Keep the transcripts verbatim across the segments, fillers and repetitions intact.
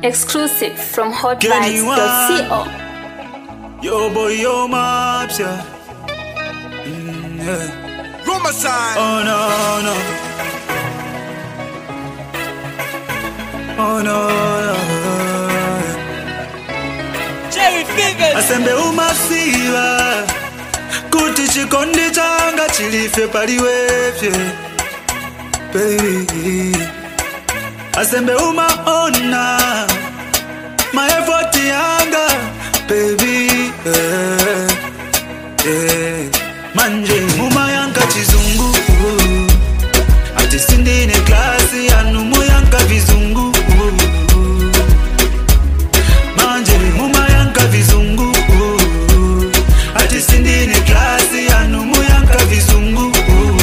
Exclusive from hot vibes dot co. Yo boy, yo maps, yeah. Mm, yeah. Rumor sign. Oh no, no. Oh no, no. Jerry Fingers. Asembe umasiva kuti chikondi changa chilife paliwevye baby. Asembe umaona my effort yanga baby, yeah, yeah. Manje muma yanka chizungu ati sindine klasi yanu muyanka vizungu. Manje muma yanka vizungu ati sindine klasi yanu muyanka vizungu,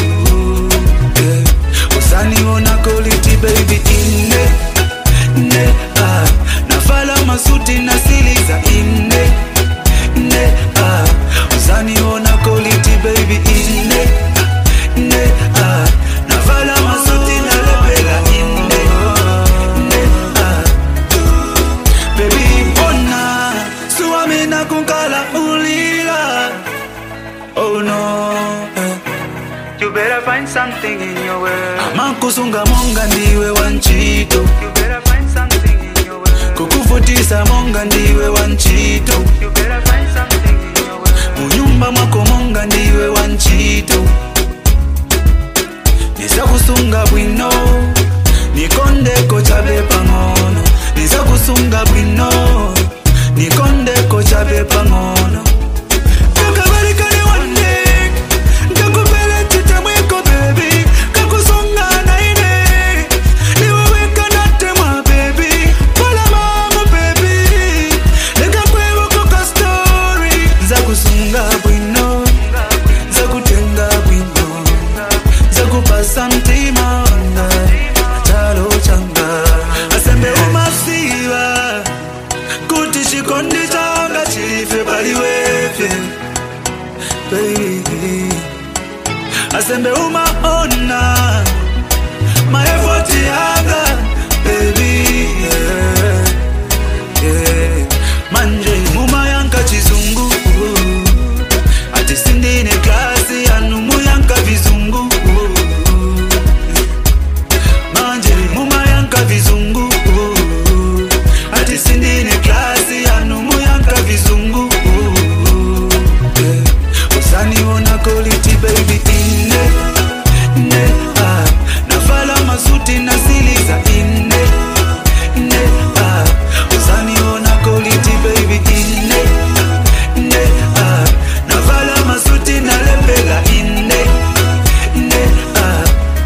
yeah. Usani ona quality baby inde ne ah nafala masuti na siliza inde ne ah usani ona quality baby inde ne ah nafala masuti na lepela inde ne ah baby bona suami na kunkala ulila. Oh no, eh. You better find something in your world. Amakusunga monga ndiwe wanchito. You better find something in your world. Kukufutisa monga ndiwe wanchito. You better find something in your world. Munyumba mwako monga ndiwe wanchito. Nisa kusunga bwino nikonde kochabe pangono. Nisa kusunga bwino nikonde kochabe pangono. Asembe umaona my effort yanga baby, yeah, yeah. Manje muma yanka chizungu ati sindine klasi yanu muyanka vizungu. Manje muma yanka vizungu ati sindine klasi yanu muyanka vizungu, yeah. Usani ona quality baby inde ne ah nafala masuti na siliza inde ne ah usani ona quality baby inde ne ah nafala masuti na lepela inde ne ah.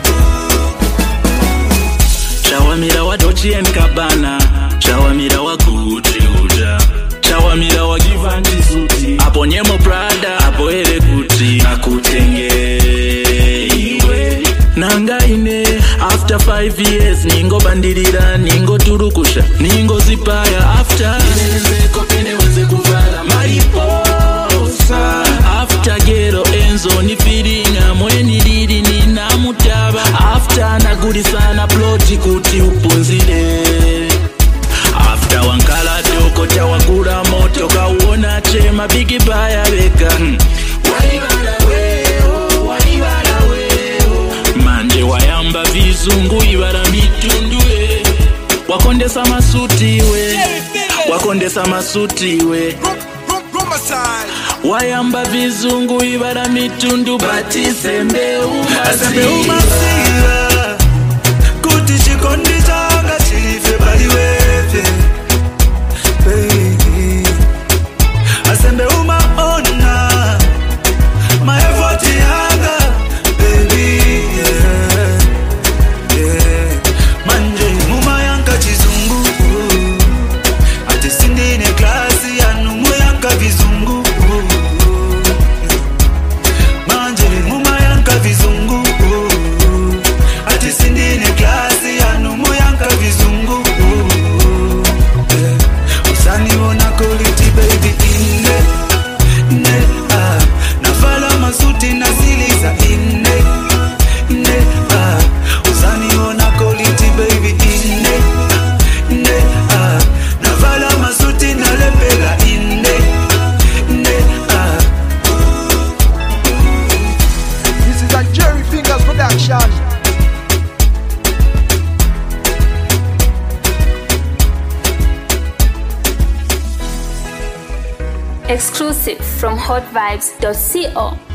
Chawamira wa Dolce and Gabbana, chawamira wa Gucci uja, chawamira wa Givenchy suti, apo nyemo Prada, apo ele Gucci akutenge iwe nanga ine. After five years ningo bandirira ningo turukusha ningo zipaya after nenzeko pene weze kuvala mariposa after gero enzo ni feelinga mweni lili nina mutaba after nagudi sana ploti kuti upunzile after wankala toko cha wakura moto kauona chema bigi baya beka hmm. Waibala weo, waibala weo manje wayamba vizungu ibara mitundu we wakondesa masuti we wakondesa masuti we Rumor sign. wayamba vizungu ibara mitundu batisembe Asembe umasi umasiva kuti chikondi changa chilife paliwevye baby. Asembe umaona my effort yanga baby, yeah, yeah. Manje muma yanka chizungu ati sindine klasi yanu muyanka vizungu. Manje muma yanka vizungu ati sindine klasi yanu muyanka vizungu. Exclusive from hot vibes dot co.